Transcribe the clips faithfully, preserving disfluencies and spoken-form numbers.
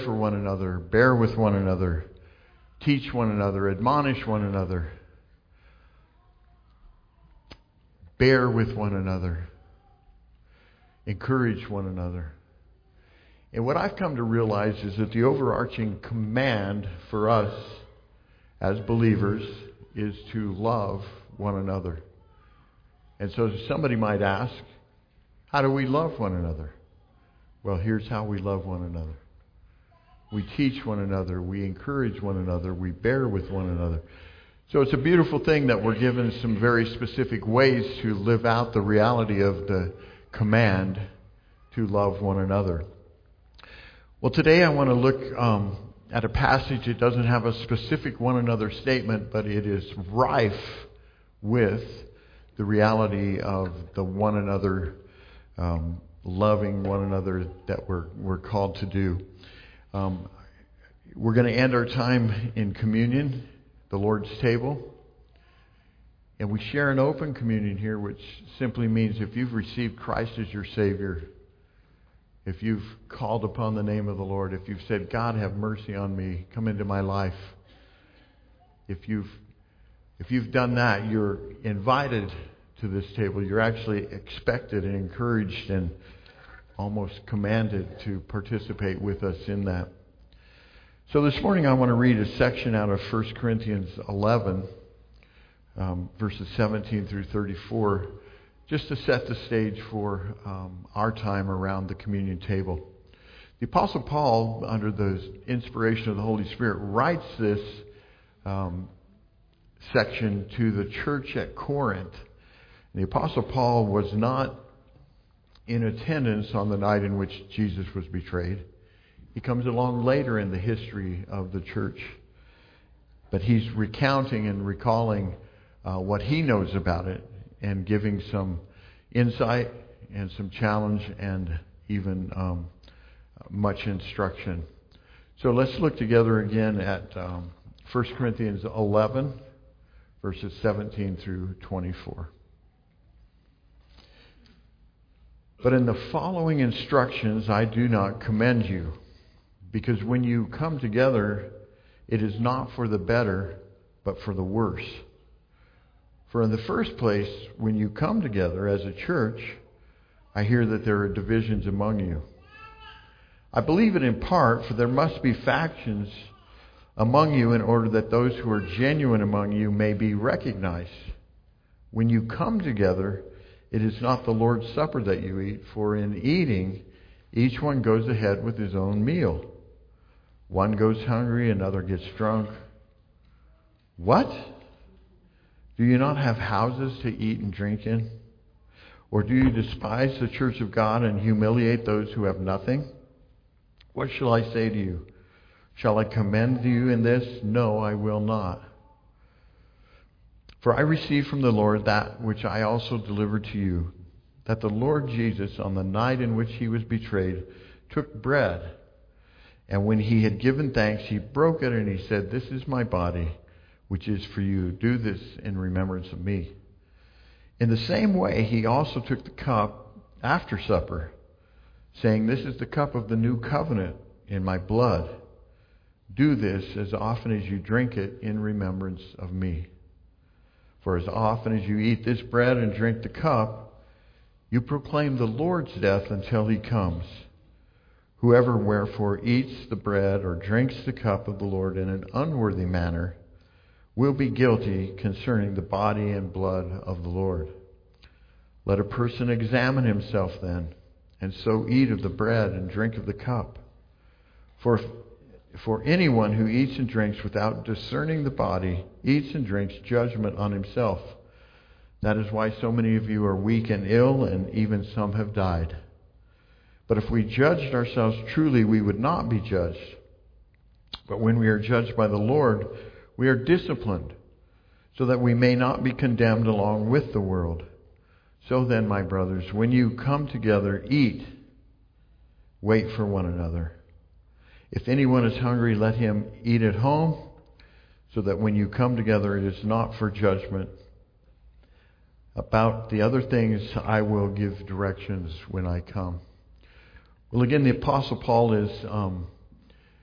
for one another, bear with one another, teach one another, admonish one another, bear with one another, encourage one another. And what I've come to realize is that the overarching command for us as believers is to love one another. And so somebody might ask, how do we love one another? Well, here's how we love one another. We teach one another. We encourage one another. We bear with one another. So it's a beautiful thing that we're given some very specific ways to live out the reality of the command to love one another. Well, today I want to look um, at a passage. It doesn't have a specific one another statement, but it is rife with the reality of the one another, um, loving one another that we're we're called to do. Um, we're going to end our time in communion, the Lord's table. And we share an open communion here, which simply means if you've received Christ as your Savior, if you've called upon the name of the Lord, if you've said, God, have mercy on me, come into my life. If you've, if you've done that, you're invited to this table. You're actually expected and encouraged and almost commanded to participate with us in that. So this morning I want to read a section out of First Corinthians eleven, um, verses seventeen through thirty-four, just to set the stage for um, our time around the communion table. The Apostle Paul, under the inspiration of the Holy Spirit, writes this um, section to the church at Corinth. The Apostle Paul was not in attendance on the night in which Jesus was betrayed. He comes along later in the history of the church. But he's recounting and recalling uh, what he knows about it and giving some insight and some challenge and even um, much instruction. So let's look together again at um, First Corinthians eleven, verses seventeen through twenty-four. But in the following instructions I do not commend you, because when you come together, it is not for the better, but for the worse. For in the first place, when you come together as a church, I hear that there are divisions among you. I believe it in part, for there must be factions among you in order that those who are genuine among you may be recognized. When you come together, it is not the Lord's Supper that you eat, for in eating, each one goes ahead with his own meal. One goes hungry, another gets drunk. What? Do you not have houses to eat and drink in? Or do you despise the church of God and humiliate those who have nothing? What shall I say to you? Shall I commend you in this? No, I will not. For I received from the Lord that which I also delivered to you, that the Lord Jesus, on the night in which he was betrayed, took bread. And when he had given thanks, he broke it and he said, "This is my body, which is for you. Do this in remembrance of me." In the same way, he also took the cup after supper, saying, "This is the cup of the new covenant in my blood. Do this as often as you drink it in remembrance of me. For as often as you eat this bread and drink the cup, you proclaim the Lord's death until he comes. Whoever wherefore eats the bread or drinks the cup of the Lord in an unworthy manner will be guilty concerning the body and blood of the Lord. Let a person examine himself then, and so eat of the bread and drink of the cup. For if For anyone who eats and drinks without discerning the body eats and drinks judgment on himself. That is why so many of you are weak and ill, and even some have died. But if we judged ourselves truly, we would not be judged. But when we are judged by the Lord, we are disciplined, so that we may not be condemned along with the world. So then, my brothers, when you come together, eat, wait for one another. If anyone is hungry, let him eat at home, so that when you come together, it is not for judgment. About the other things, I will give directions when I come. Well, again, the Apostle Paul is um,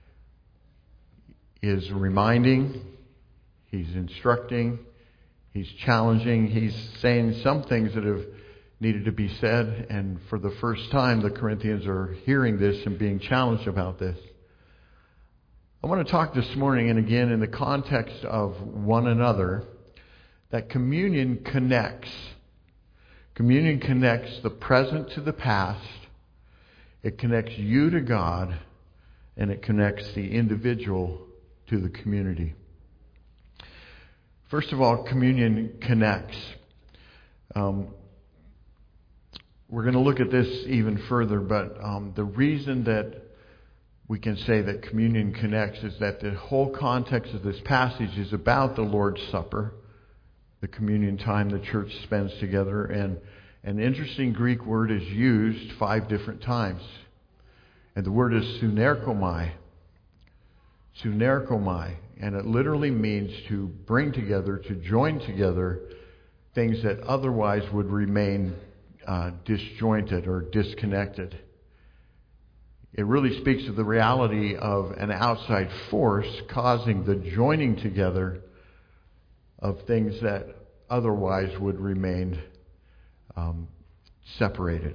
is reminding, he's instructing, he's challenging, he's saying some things that have needed to be said, and for the first time the Corinthians are hearing this and being challenged about this. I want to talk this morning, and again in the context of one another, that communion connects. Communion connects the present to the past. It connects you to God, and it connects the individual to the community. First of all, communion connects. Um, we're going to look at this even further, but um, the reason that we can say that communion connects is that the whole context of this passage is about the Lord's Supper, the communion time the church spends together, and an interesting Greek word is used five different times. And the word is sunerkomai. Sunerkomai. And it literally means to bring together, to join together things that otherwise would remain uh, disjointed or disconnected. It really speaks of the reality of an outside force causing the joining together of things that otherwise would remain um, separated.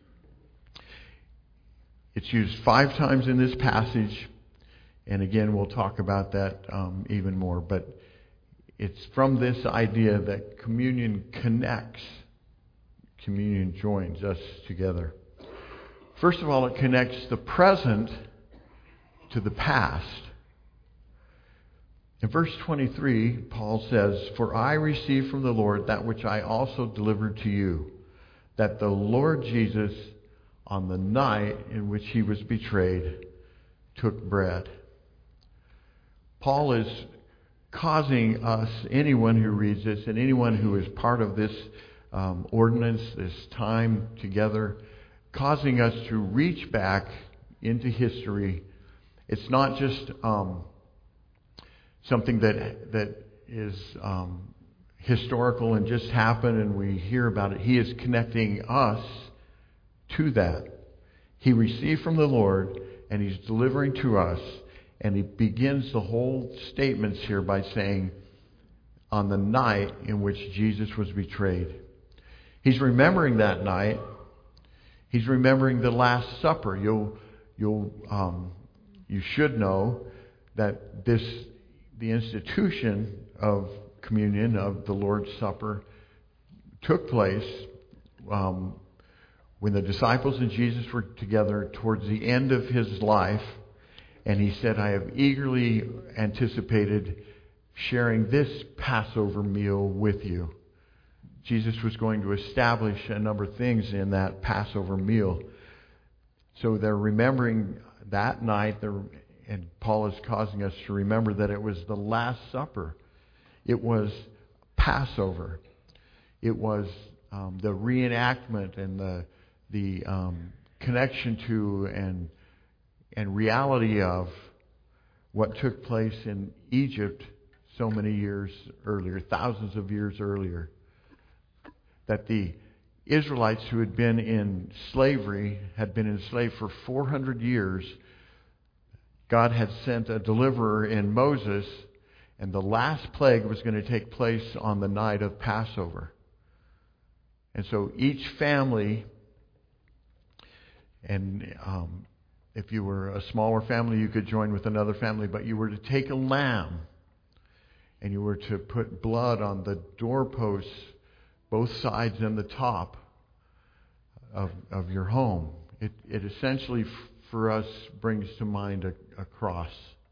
It's used five times in this passage, and again we'll talk about that um, even more, but it's from this idea that communion connects, communion joins us together. First of all, it connects the present to the past. In verse twenty-three, Paul says, "For I received from the Lord that which I also delivered to you, that the Lord Jesus, on the night in which he was betrayed, took bread." Paul is causing us, anyone who reads this, and anyone who is part of this um, ordinance, this time together, causing us to reach back into history. It's not just um, something that that is um, historical and just happened and we hear about it. He is connecting us to that. He received from the Lord and he's delivering to us, and he begins the whole statements here by saying, on the night in which Jesus was betrayed. He's remembering that night. He's remembering the Last Supper. You'll, you'll, um, you should know that this, the institution of communion, of the Lord's Supper, took place um, when the disciples and Jesus were together towards the end of his life, and he said, "I have eagerly anticipated sharing this Passover meal with you." Jesus was going to establish a number of things in that Passover meal. So they're remembering that night, and Paul is causing us to remember that it was the Last Supper. It was Passover. It was um, the reenactment and the the um, connection to and and reality of what took place in Egypt so many years earlier, thousands of years earlier. That the Israelites who had been in slavery, had been enslaved for four hundred years, God had sent a deliverer in Moses, and the last plague was going to take place on the night of Passover. And so each family, and um, if you were a smaller family, you could join with another family, but you were to take a lamb, and you were to put blood on the doorposts, both sides and the top of of your home. It it essentially f- for us brings to mind a, a cross.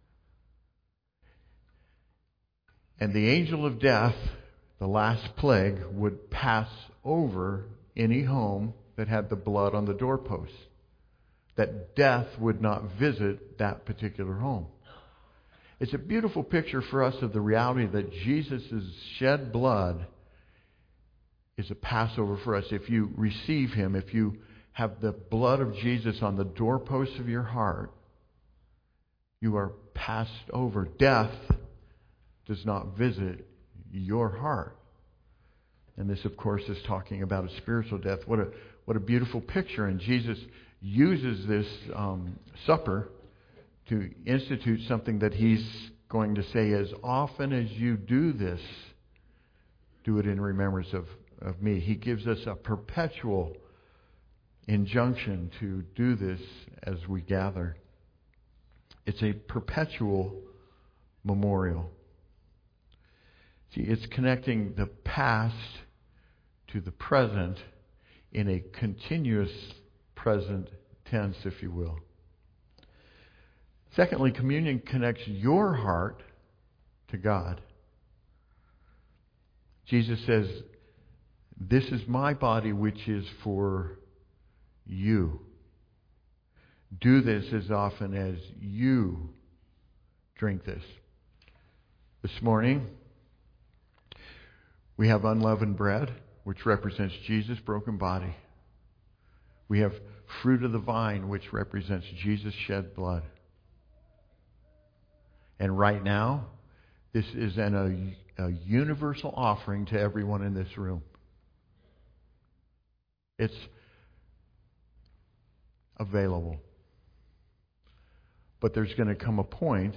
And the angel of death, the last plague, would pass over any home that had the blood on the doorposts. That death would not visit that particular home. It's a beautiful picture for us of the reality that Jesus' shed blood is a Passover for us. If you receive him, if you have the blood of Jesus on the doorposts of your heart, you are passed over. Death does not visit your heart. And this, of course, is talking about a spiritual death. What a what a beautiful picture. And Jesus uses this um, supper to institute something that he's going to say, as often as you do this, do it in remembrance of, of me. He gives us a perpetual injunction to do this as we gather. It's a perpetual memorial. See, it's connecting the past to the present in a continuous present tense, if you will. Secondly, communion connects your heart to God. Jesus says, "This is my body which is for you. Do this as often as you drink this." This morning, we have unleavened bread, which represents Jesus' broken body. We have fruit of the vine, which represents Jesus' shed blood. And right now, this is an, a, a universal offering to everyone in this room. It's available. But there's going to come a point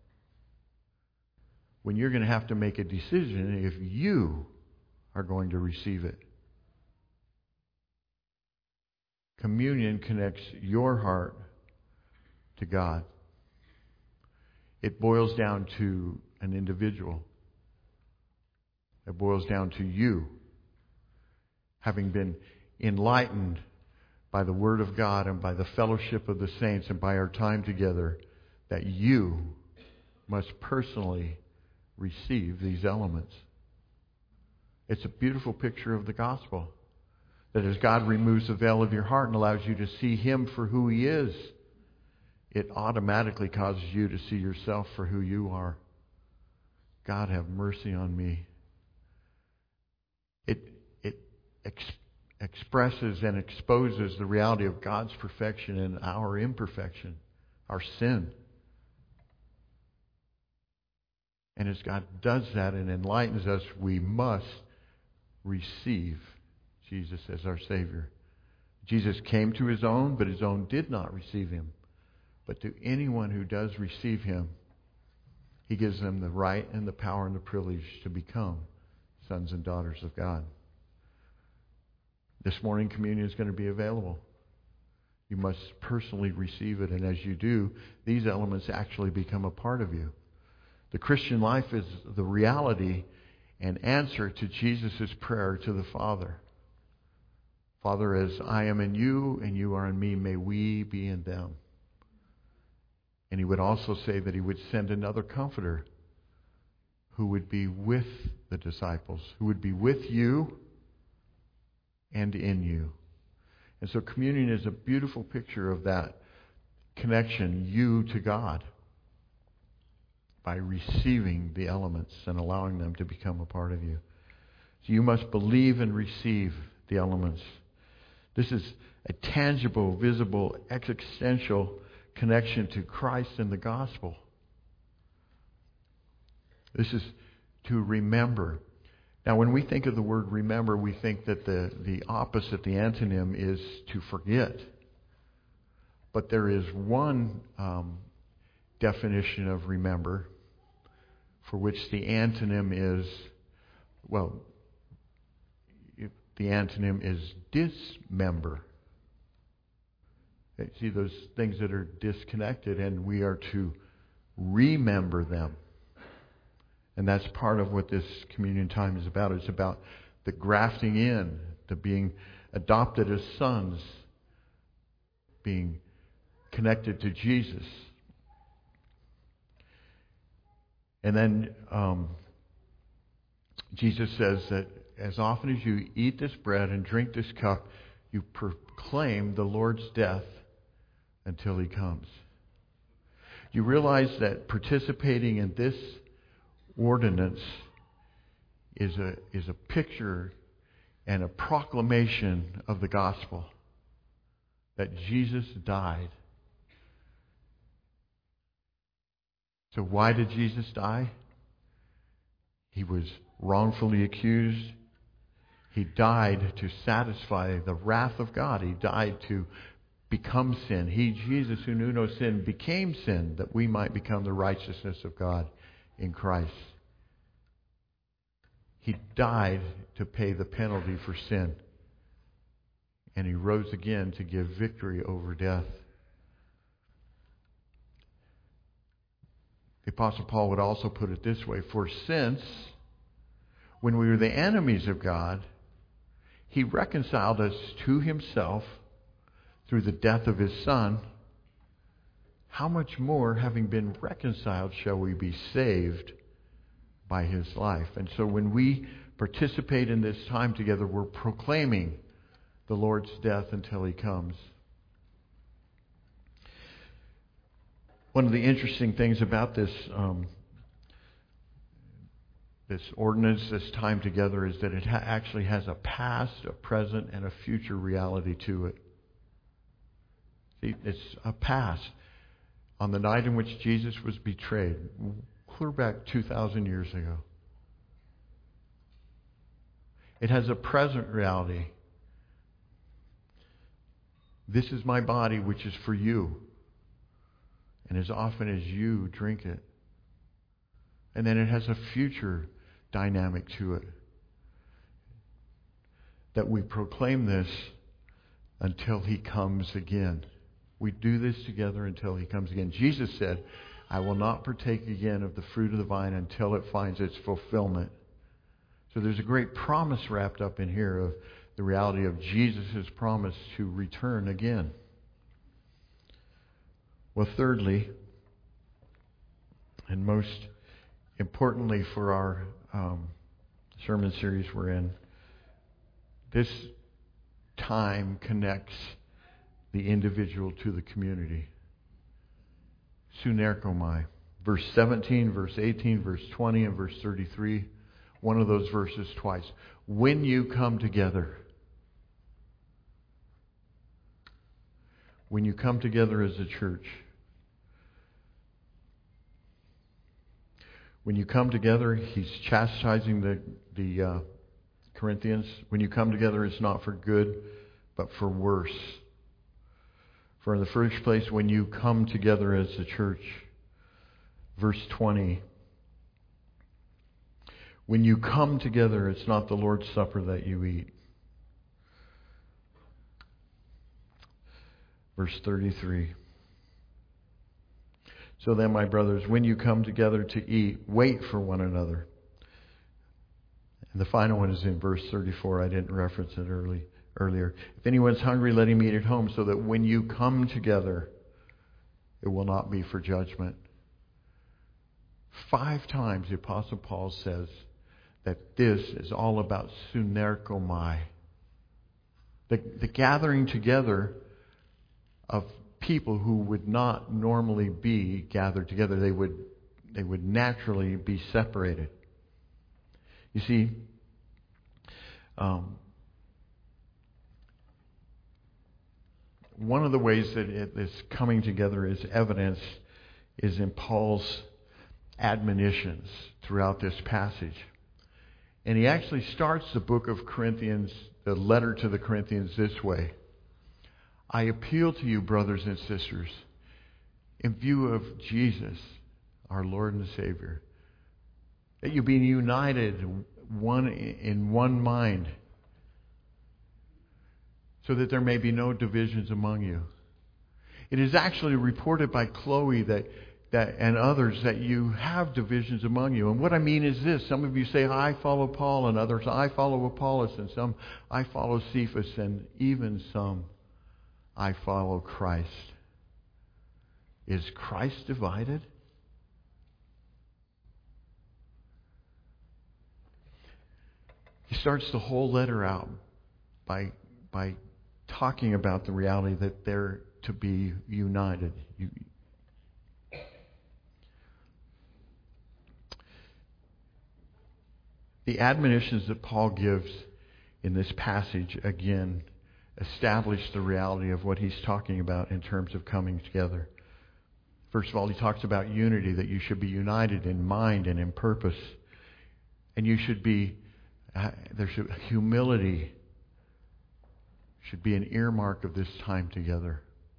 when you're going to have to make a decision if you are going to receive it. Communion connects your heart to God. It boils down to an individual. It boils down to you, having been enlightened by the Word of God and by the fellowship of the saints and by our time together, that you must personally receive these elements. It's a beautiful picture of the gospel. That as God removes the veil of your heart and allows you to see Him for who He is, it automatically causes you to see yourself for who you are. God, have mercy on me. It, it ex- expresses and exposes the reality of God's perfection and our imperfection, our sin. And as God does that and enlightens us, we must receive Jesus as our Savior. Jesus came to His own, but His own did not receive Him. But to anyone who does receive Him, He gives them the right and the power and the privilege to become sons and daughters of God. This morning, communion is going to be available. You must personally receive it, and as you do, these elements actually become a part of you. The Christian life is the reality and answer to Jesus' prayer to the Father. Father, as I am in you and you are in me, may we be in them. And He would also say that He would send another comforter who would be with the disciples, who would be with you and in you. And so communion is a beautiful picture of that connection, you to God, by receiving the elements and allowing them to become a part of you. So you must believe and receive the elements. This is a tangible, visible, existential connection to Christ and the gospel. This is to remember. Now, when we think of the word remember, we think that the, the opposite, the antonym, is to forget. But there is one um, definition of remember for which the antonym is, well, the antonym is dismember. See, those things that are disconnected, and we are to remember them. And that's part of what this communion time is about. It's about the grafting in, the being adopted as sons, being connected to Jesus. And then um, Jesus says that as often as you eat this bread and drink this cup, you proclaim the Lord's death until He comes. You realize that participating in this ordinance is a is a picture and a proclamation of the gospel, that Jesus died. So why did Jesus die? He was wrongfully accused. He died to satisfy the wrath of God. He died to become sin. He, Jesus, who knew no sin, became sin that we might become the righteousness of God in Christ. He died to pay the penalty for sin. And He rose again to give victory over death. The Apostle Paul would also put it this way: for since, when we were the enemies of God, He reconciled us to Himself through the death of His Son, how much more, having been reconciled, shall we be saved by His life? And so when we participate in this time together, we're proclaiming the Lord's death until He comes. One of the interesting things about this um, this ordinance, this time together, is that it ha- actually has a past, a present, and a future reality to it. See, it's a past. On the night in which Jesus was betrayed, clear back two thousand years ago. It has a present reality. This is my body, which is for you. And as often as you drink it. And then it has a future dynamic to it. That we proclaim this until He comes again. We do this together until He comes again. Jesus said, I will not partake again of the fruit of the vine until it finds its fulfillment. So there's a great promise wrapped up in here of the reality of Jesus' promise to return again. Well, thirdly, and most importantly for our um, sermon series we're in, this time connects the individual to the community. Sunerkomai. Verse seventeen, verse eighteen, verse twenty, and verse thirty-three. One of those verses twice. When you come together. When you come together as a church. When you come together, he's chastising the, the uh, Corinthians. When you come together, it's not for good, but for worse. For in the first place, when you come together as a church, verse twenty, when you come together, it's not the Lord's Supper that you eat. Verse thirty-three. So then, my brothers, when you come together to eat, wait for one another. And the final one is in verse thirty-four. I didn't reference it early, earlier. If anyone's hungry, let him eat at home, so that when you come together, it will not be for judgment. Five times the Apostle Paul says that this is all about sunerkomai. The, the gathering together of people who would not normally be gathered together. They would, they would naturally be separated. You see, um, one of the ways that it, this coming together is evidenced is in Paul's admonitions throughout this passage. And he actually starts the book of Corinthians, the letter to the Corinthians, this way. I appeal to you, brothers and sisters, in view of Jesus, our Lord and Savior, that you be united one in one mind, so that there may be no divisions among you. It is actually reported by Chloe that That, and others, that you have divisions among you. And what I mean is this. Some of you say, I follow Paul, and others, I follow Apollos, and some, I follow Cephas, and even some, I follow Christ. Is Christ divided? He starts the whole letter out by, by talking about the reality that they're to be united. You, The admonitions that Paul gives in this passage, again, establish the reality of what he's talking about in terms of coming together. First of all, he talks about unity, that you should be united in mind and in purpose. And you should be, uh, there should, humility should be an earmark of this time together.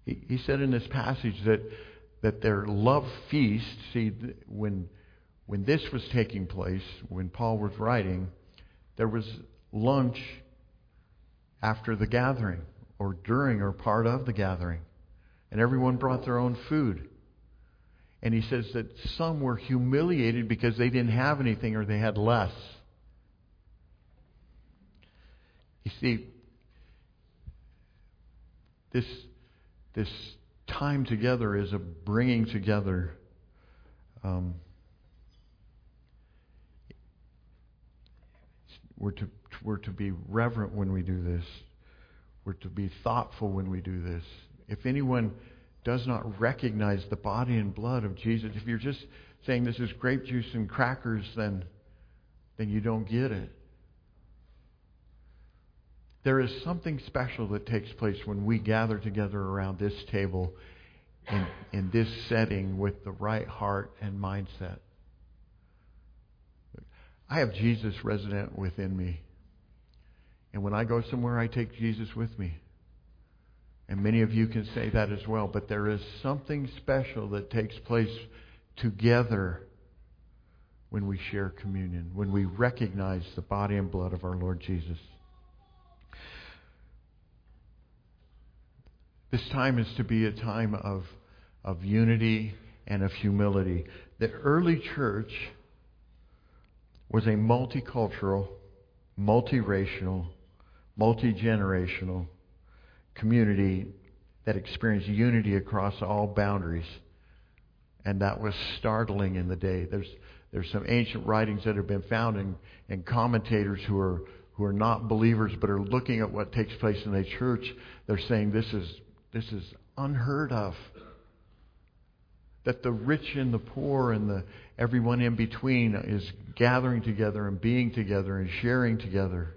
He, he said in this passage that, that their love feast, see, when, when this was taking place, when Paul was writing, there was lunch after the gathering, or during, or part of the gathering. And everyone brought their own food. And he says that some were humiliated because they didn't have anything or they had less. You see, this, this time together is a bringing together. Um, we're to, we're to be reverent when we do this. We're to be thoughtful when we do this. If anyone does not recognize the body and blood of Jesus, if you're just saying this is grape juice and crackers, then, then you don't get it. There is something special that takes place when we gather together around this table in, in this setting with the right heart and mindset. I have Jesus resident within me. And when I go somewhere, I take Jesus with me. And many of you can say that as well. But there is something special that takes place together when we share communion, when we recognize the body and blood of our Lord Jesus. This time is to be a time of, of unity and of humility. The early church was a multicultural, multiracial, multi-generational community that experienced unity across all boundaries. And that was startling in the day. There's there's some ancient writings that have been found, and, and commentators who are who are not believers but are looking at what takes place in a church. They're saying this is this is unheard of. That the rich and the poor and the everyone in between is gathering together and being together and sharing together.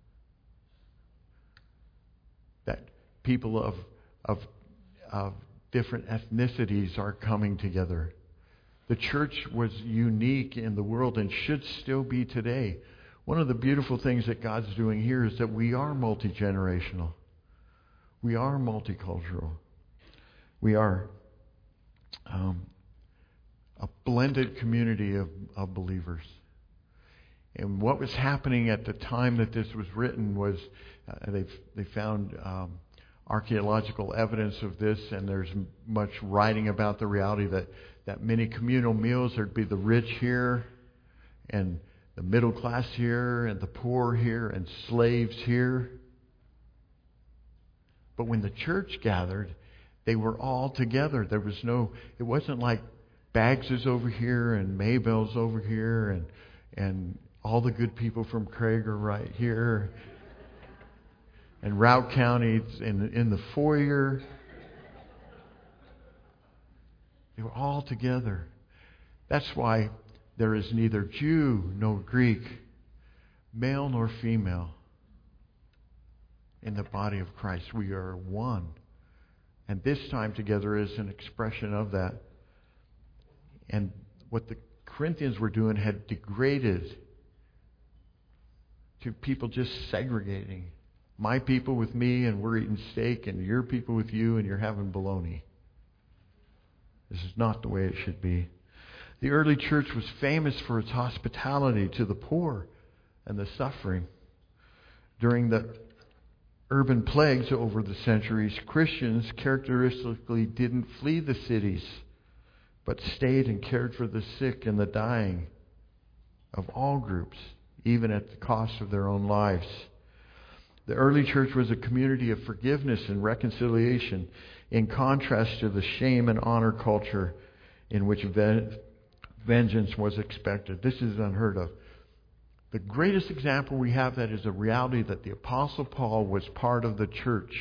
That people of of of different ethnicities are coming together. The church was unique in the world and should still be today. One of the beautiful things that God's doing here is that we are multi-generational. We are multicultural. We are um, a blended community of, of believers. And what was happening at the time that this was written was uh, they they found um, archaeological evidence of this, and there's much writing about the reality that, that many communal meals, there'd be the rich here, and the middle class here, and the poor here, and slaves here. But when the church gathered, they were all together. There was no, it wasn't like Baggs is over here, and Maybell's over here, and and all the good people from Craig are right here. And Routt County in, in the foyer. They were all together. That's why there is neither Jew nor Greek, male nor female in the body of Christ. We are one. And this time together is an expression of that. And what the Corinthians were doing had degraded to people just segregating. My people with me, and we're eating steak, and your people with you, and you're having bologna. This is not the way it should be. The early church was famous for its hospitality to the poor and the suffering. During the urban plagues over the centuries, Christians characteristically didn't flee the cities, but stayed and cared for the sick and the dying of all groups, even at the cost of their own lives. The early church was a community of forgiveness and reconciliation, in contrast to the shame and honor culture in which vengeance was expected. This is unheard of. The greatest example we have that is a reality that the Apostle Paul was part of the church.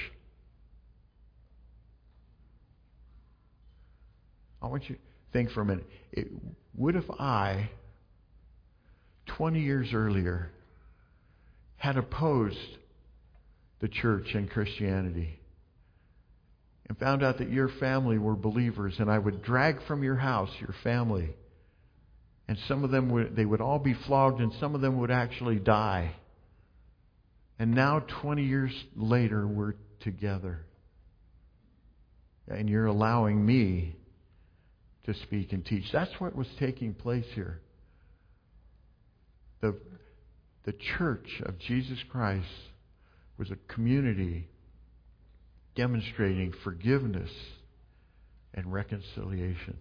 I want you to think for a minute. It, what if I, twenty years earlier, had opposed the church and Christianity, and found out that your family were believers, and I would drag from your house your family, and some of them would, they would all be flogged, and some of them would actually die. And now, twenty years later, we're together. And you're allowing me to speak and teach. That's what was taking place here. The, the church of Jesus Christ was a community demonstrating forgiveness and reconciliation.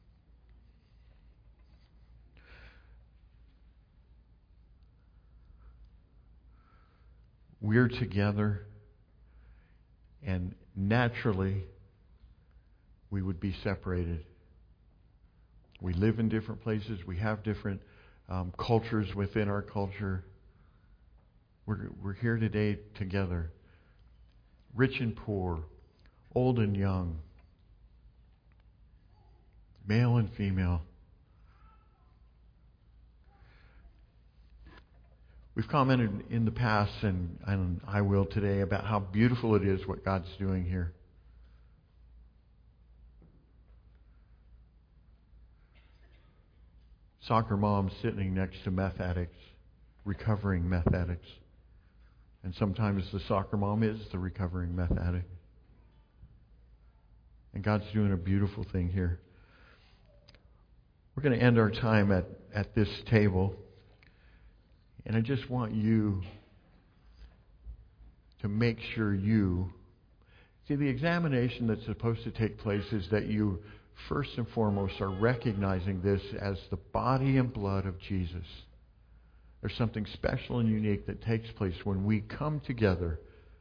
We're together, and naturally, we would be separated. We live in different places. We have different um, cultures within our culture. We're, we're here today together. Rich and poor, old and young, male and female. We've commented in the past, and, and I will today, about how beautiful it is what God's doing here. Soccer moms sitting next to meth addicts, recovering meth addicts. And sometimes the soccer mom is the recovering meth addict. And God's doing a beautiful thing here. We're going to end our time at, at this table. And I just want you to make sure you... See, the examination that's supposed to take place is that you, first and foremost, are recognizing this as the body and blood of Jesus. There's something special and unique that takes place when we come together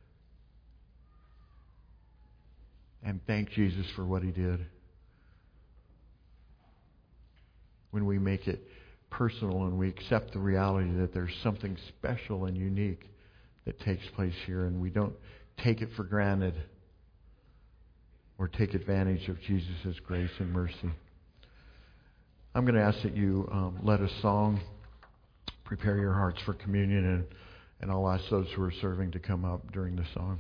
and thank Jesus for what He did. When we make it personal and we accept the reality that there's something special and unique that takes place here, and we don't take it for granted or take advantage of Jesus' grace and mercy. I'm going to ask that you um, let a song prepare your hearts for communion, and, and I'll ask those who are serving to come up during the song.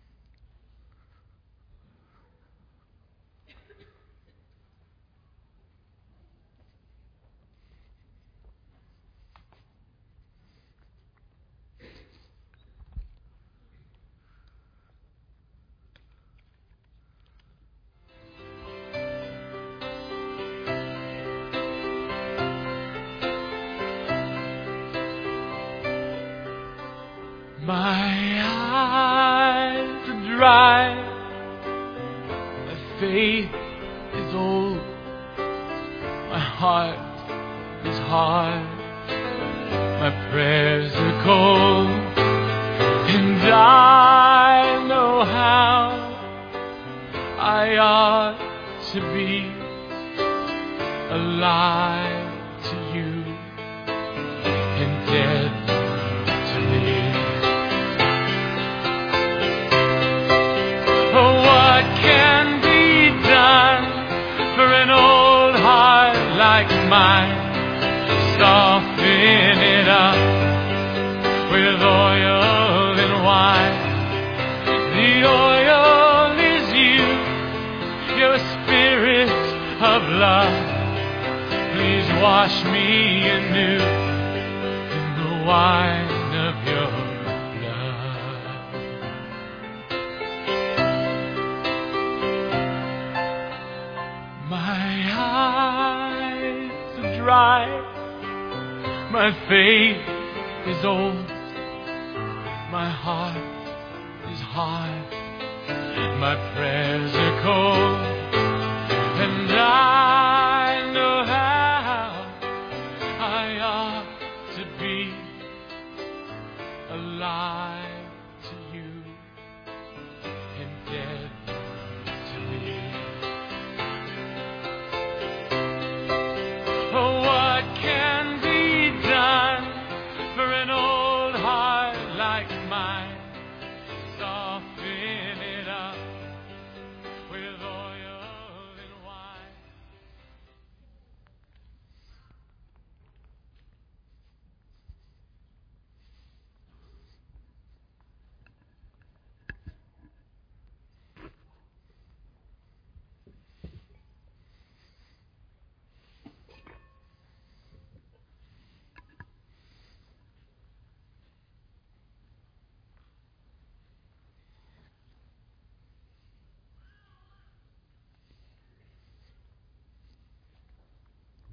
My eyes are dry, my faith is old, my heart is hard, my prayers are cold, and I know how I ought to be alive to you and dead to me. What can be done for an old heart like mine? Soften it up with oil and wine. The oil is you, your spirit of love. Please wash me anew in the wine of your dry. My faith is old, my heart is hard, my prayers are cold, and I know how I ought to be alive to you and dead to me. Oh, what can be done for an old heart like mine? Soften it up with oil and wine.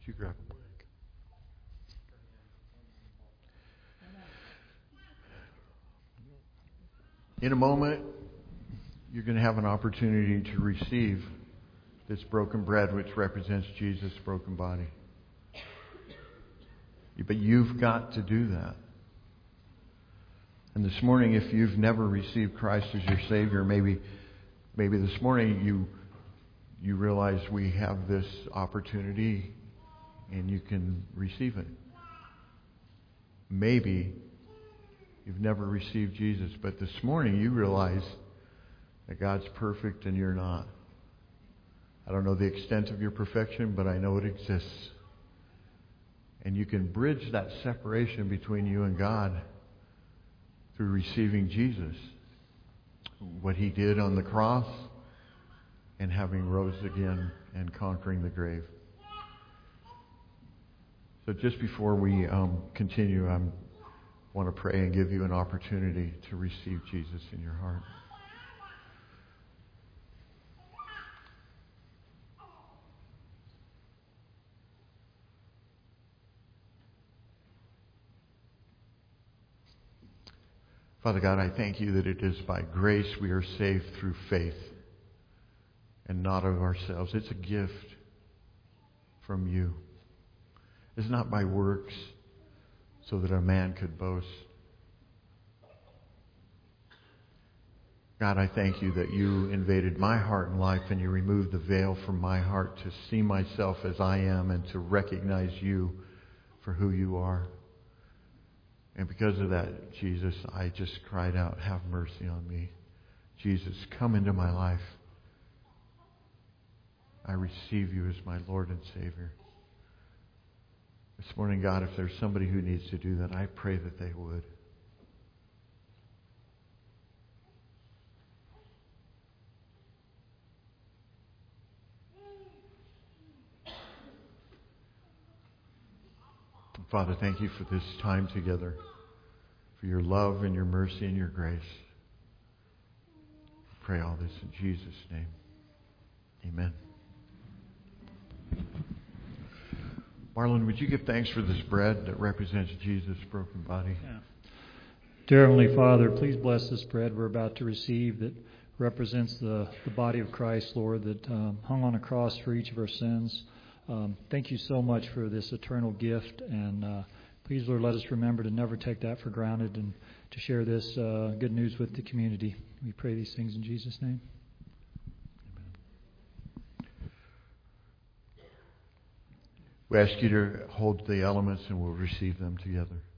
you grab a mic? In a moment, you're going to have an opportunity to receive this broken bread, which represents Jesus' broken body. But you've got to do that. And this morning, if you've never received Christ as your Savior, maybe maybe this morning you you realize we have this opportunity and you can receive it. Maybe you've never received Jesus, but this morning you realize that God's perfect and you're not. I don't know the extent of your perfection, but I know it exists. And you can bridge that separation between you and God through receiving Jesus. What He did on the cross and having rose again and conquering the grave. So just before we um, continue, I want to pray and give you an opportunity to receive Jesus in your heart. Father God, I thank you that it is by grace we are saved through faith and not of ourselves. It's a gift from you. It's not by works so that a man could boast. God, I thank you that you invaded my heart and life and you removed the veil from my heart to see myself as I am and to recognize you for who you are. And because of that, Jesus, I just cried out, have mercy on me. Jesus, come into my life. I receive you as my Lord and Savior. This morning, God, if there's somebody who needs to do that, I pray that they would. Father, thank you for this time together, for your love and your mercy and your grace. I pray all this in Jesus' name. Amen. Marlon, would you give thanks for this bread that represents Jesus' broken body? Yeah. Dear Heavenly Father, please bless this bread we're about to receive that represents the, the body of Christ, Lord, that um, hung on a cross for each of our sins. Um, thank you so much for this eternal gift, and uh, please, Lord, let us remember to never take that for granted and to share this uh, good news with the community. We pray these things in Jesus' name. We ask you to hold the elements and we'll receive them together.